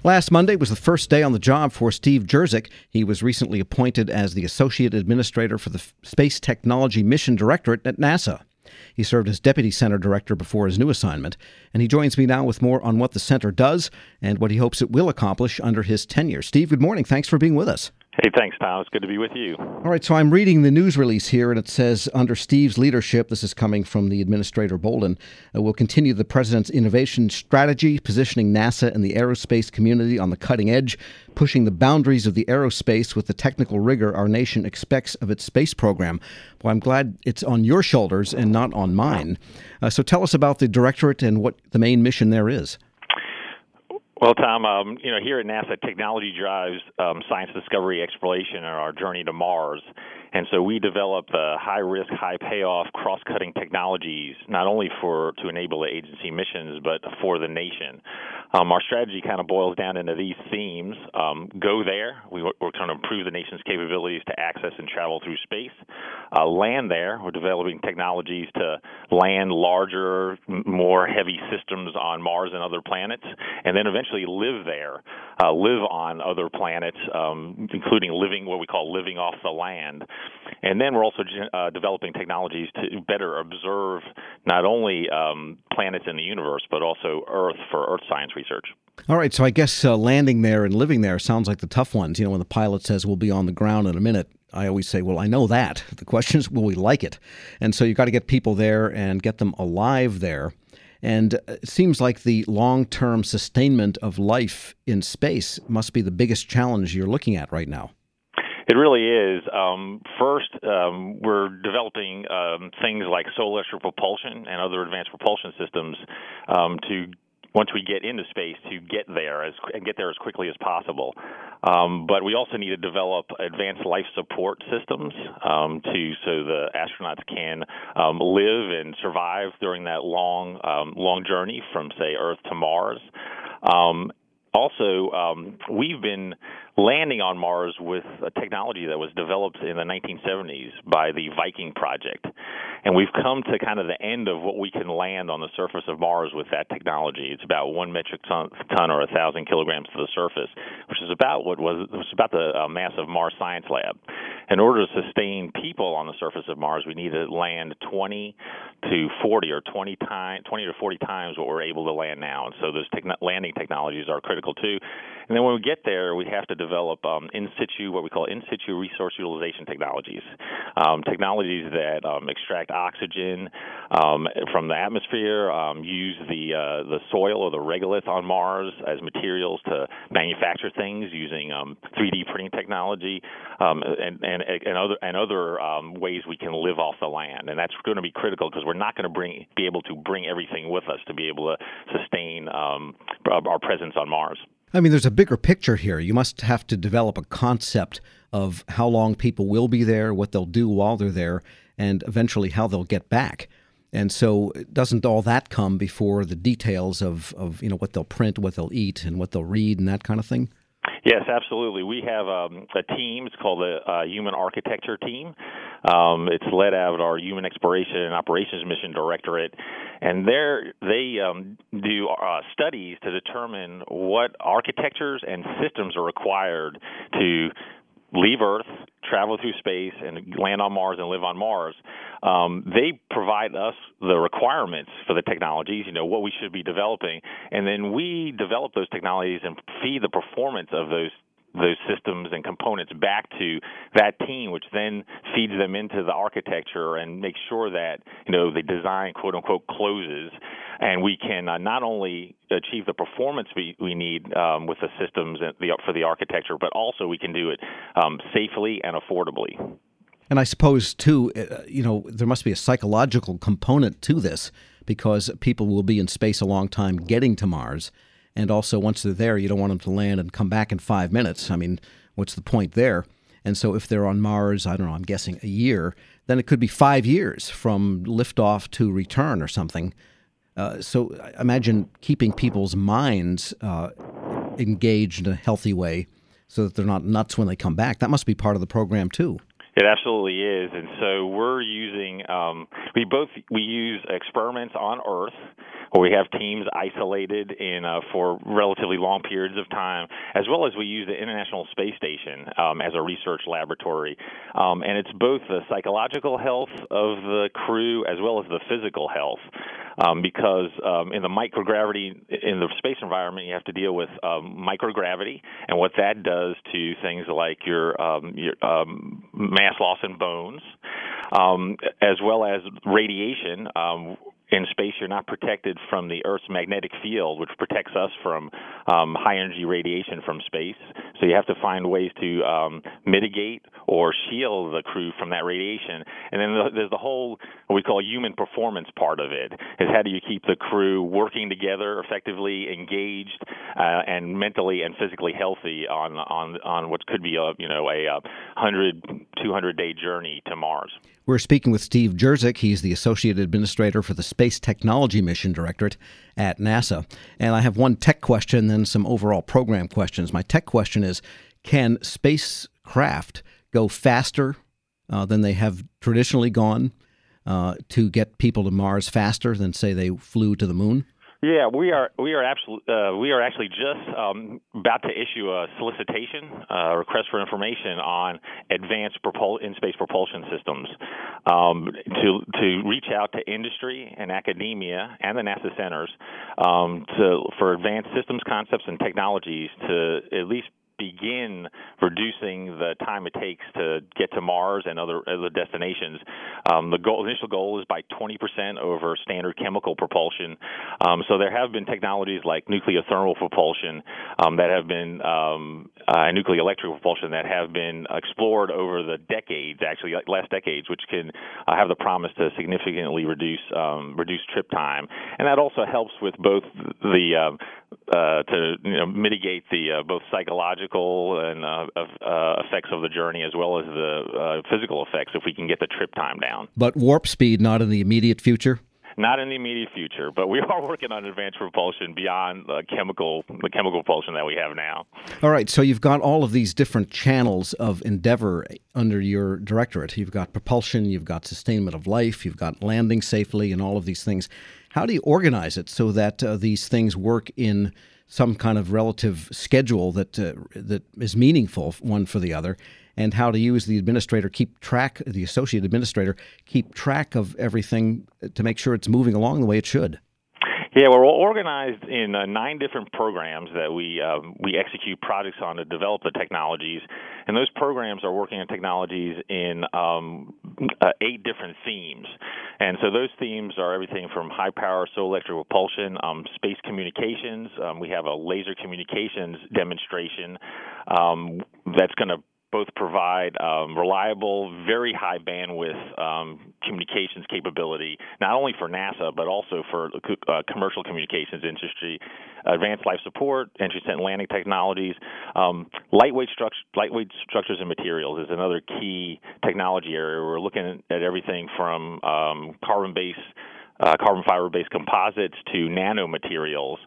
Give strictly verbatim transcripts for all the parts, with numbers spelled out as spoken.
Last Monday was the first day on the job for Steve Jerzik. He was recently appointed as the Associate Administrator for the Space Technology Mission Directorate at NASA. He served as Deputy Center Director before his new assignment, and he joins me now with more on what the center does and what he hopes it will accomplish under his tenure. Steve, good morning. Thanks for being with us. Hey, thanks, Tom. It's good to be with you. All right, so I'm reading the news release here, and it says, under Steve's leadership, this is coming from the Administrator Bolden, uh, will continue the President's innovation strategy, positioning NASA and the aerospace community on the cutting edge, pushing the boundaries of the aerospace with the technical rigor our nation expects of its space program. Well, I'm glad it's on your shoulders and not on mine. Uh, so tell us about the Directorate and what the main mission there is. Well, Tom, um, you know, here at NASA, technology drives um, science discovery, exploration, and our journey to Mars. And so we develop uh, high-risk, high-payoff, cross-cutting technologies, not only for to enable the agency missions, but for the nation. Um, our strategy kind of boils down into these themes. Um, go there. We, we're trying to improve the nation's capabilities to access and travel through space. Uh, land there. We're developing technologies to land larger, more heavy systems on Mars and other planets, and then eventually live there, uh, live on other planets, um, including living what we call living off the land. And then we're also uh, developing technologies to better observe not only um, planets in the universe, but also Earth for Earth science research. All right, so I guess uh, landing there and living there sounds like the tough ones. You know, when the pilot says we'll be on the ground in a minute, I always say, well, I know that. The question is, will we like it? And so you've got to get people there and get them alive there. And it seems like the long-term sustainment of life in space must be the biggest challenge you're looking at right now. It really is. Um, first, um, we're developing um, things like solar propulsion and other advanced propulsion systems um, to, once we get into space, to get there as and get there as quickly as possible. Um, but we also need to develop advanced life support systems um, to so the astronauts can um, live and survive during that long, um, long journey from, say, Earth to Mars. Um, Also, um, we've been landing on Mars with a technology that was developed in the nineteen seventies by the Viking project. And we've come to kind of the end of what we can land on the surface of Mars with that technology. It's about one metric ton, ton or a thousand kilograms to the surface, which is about what was, was about the uh, mass of Mars Science Lab. In order to sustain people on the surface of Mars, we need to land twenty to forty or twenty times, twenty to forty times what we're able to land now. And so those techn- landing technologies are critical too. And then when we get there, we have to develop um, in situ, what we call in situ resource utilization technologies, um, technologies that um, extract oxygen um, from the atmosphere, um, use the uh, the soil or the regolith on Mars as materials to manufacture things using um, three D printing technology, um, and, and and other and other um, ways we can live off the land. And that's going to be critical because we're not going to bring be able to bring everything with us to be able to sustain um, our presence on Mars. I mean, there's a bigger picture here. You must have to develop a concept of how long people will be there, what they'll do while they're there, and eventually how they'll get back. And so doesn't all that come before the details of, of you know, what they'll print, what they'll eat, and what they'll read and that kind of thing? Yes, absolutely. We have um, a team. It's called the uh, Human Architecture Team. Um, it's led out of our Human Exploration and Operations Mission Directorate, and there they um, do uh, studies to determine what architectures and systems are required to leave Earth, travel through space, and land on Mars and live on Mars. Um, they provide us the requirements for the technologies, you know, what we should be developing, and then we develop those technologies and feed the performance of those those systems and components back to that team, which then feeds them into the architecture and makes sure that, you know, the design, quote unquote, closes, and we can uh, not only achieve the performance we, we need um, with the systems and the, for the architecture, but also we can do it um, safely and affordably. And I suppose, too, uh, you know, there must be a psychological component to this because people will be in space a long time getting to Mars. And also, once they're there, you don't want them to land and come back in five minutes. I mean, what's the point there? And so if they're on Mars, I don't know, I'm guessing a year, then it could be five years from liftoff to return or something. Uh, so imagine keeping people's minds uh, engaged in a healthy way so that they're not nuts when they come back. That must be part of the program, too. It absolutely is, and so we're using um, we both we use experiments on Earth where we have teams isolated in uh, for relatively long periods of time, as well as we use the International Space Station um, as a research laboratory. Um, and it's both the psychological health of the crew as well as the physical health. Um, because um, in the microgravity, in the space environment, you have to deal with um, microgravity and what that does to things like your, um, your um, mass loss in bones, um, as well as radiation. Um, In space, you're not protected from the Earth's magnetic field, which protects us from um, high-energy radiation from space. So you have to find ways to um, mitigate or shield the crew from that radiation. And then there's the whole, what we call human performance part of it, is how do you keep the crew working together effectively, engaged, uh, and mentally and physically healthy on on on what could be a, you know, a one hundred, two hundred day journey to Mars. We're speaking with Steve Jerzik. He's the Associate Administrator for the Space Technology Mission Directorate at NASA. And I have one tech question, then some overall program questions. My tech question is, can spacecraft go faster uh, than they have traditionally gone uh, to get people to Mars faster than, say, they flew to the moon? Yeah, we are we are absolutely uh, we are actually just um, about to issue a solicitation, uh, request for information on advanced propul- in-space propulsion systems um, to to reach out to industry and academia and the NASA centers um, to for advanced systems concepts and technologies to at least begin reducing the time it takes to get to Mars and other other destinations. Um, the goal, initial goal is by twenty percent over standard chemical propulsion. Um, so there have been technologies like nucleothermal propulsion um, that have been, um, uh, and nuclear electric propulsion that have been explored over the decades, actually like last decades, which can uh, have the promise to significantly reduce um, reduce trip time. And that also helps with both the uh, uh, to you know, mitigate the uh, both psychological and uh, uh, effects of the journey, as well as the uh, physical effects, if we can get the trip time down. But warp speed not in the immediate future? Not in the immediate future, but we are working on advanced propulsion beyond the chemical, the chemical propulsion that we have now. All right, so you've got all of these different channels of endeavor under your directorate. You've got propulsion, you've got sustainment of life, you've got landing safely, and all of these things. How do you organize it so that uh, these things work in some kind of relative schedule that uh, that is meaningful one for the other, and how do you as the administrator keep track, the associate administrator, keep track of everything to make sure it's moving along the way it should? Yeah, we're organized in uh, nine different programs that we um, we execute projects on to develop the technologies, and those programs are working on technologies in um, uh, eight different themes. And so those themes are everything from high-power solar electric propulsion, um, space communications. Um, we have a laser communications demonstration um, that's going to both provide um, reliable, very high bandwidth um, communications capability, not only for NASA, but also for uh, commercial communications industry, advanced life support, entry, descent, and landing technologies. Um, lightweight, struct- lightweight structures and materials is another key technology area. We're looking at everything from um, carbon-based, uh, carbon fiber-based composites to nanomaterials.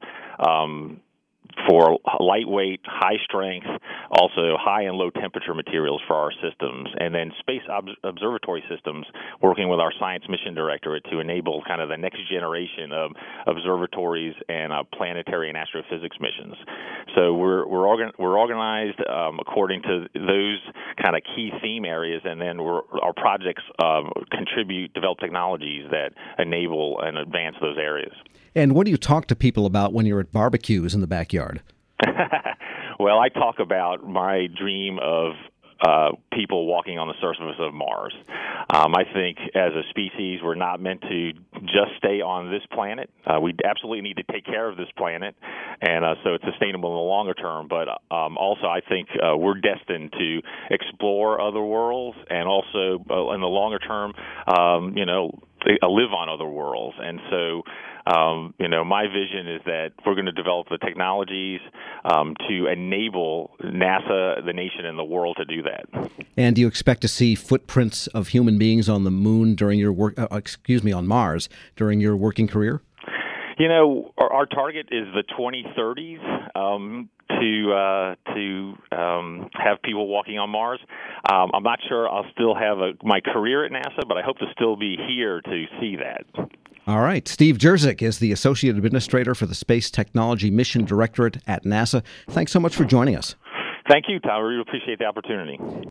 Um, for lightweight, high strength, also high and low temperature materials for our systems. And then space ob- observatory systems, working with our science mission directorate to enable kind of the next generation of observatories and uh, planetary and astrophysics missions. So we're we're, organ- we're organized um, according to those kind of key theme areas, and then we're, our projects uh, contribute, develop technologies that enable and advance those areas. And what do you talk to people about when you're at barbecues in the backyard? Well, I talk about my dream of uh, people walking on the surface of Mars. Um, I think as a species, we're not meant to just stay on this planet. Uh, we absolutely need to take care of this planet, and uh, so it's sustainable in the longer term. But um, also, I think uh, we're destined to explore other worlds, and also uh, in the longer term, um, you know, live on other worlds. And so, um, you know, my vision is that we're going to develop the technologies um, to enable NASA, the nation, and the world to do that. And do you expect to see footprints of human beings on the moon during your work, uh, excuse me, on Mars during your working career? You know, our, our target is the twenty thirties um, to uh, to um, have people walking on Mars. Um, I'm not sure I'll still have a, my career at NASA, but I hope to still be here to see that. All right. Steve Jerzik is the Associate Administrator for the Space Technology Mission Directorate at NASA. Thanks so much for joining us. Thank you, Tom. I really appreciate the opportunity.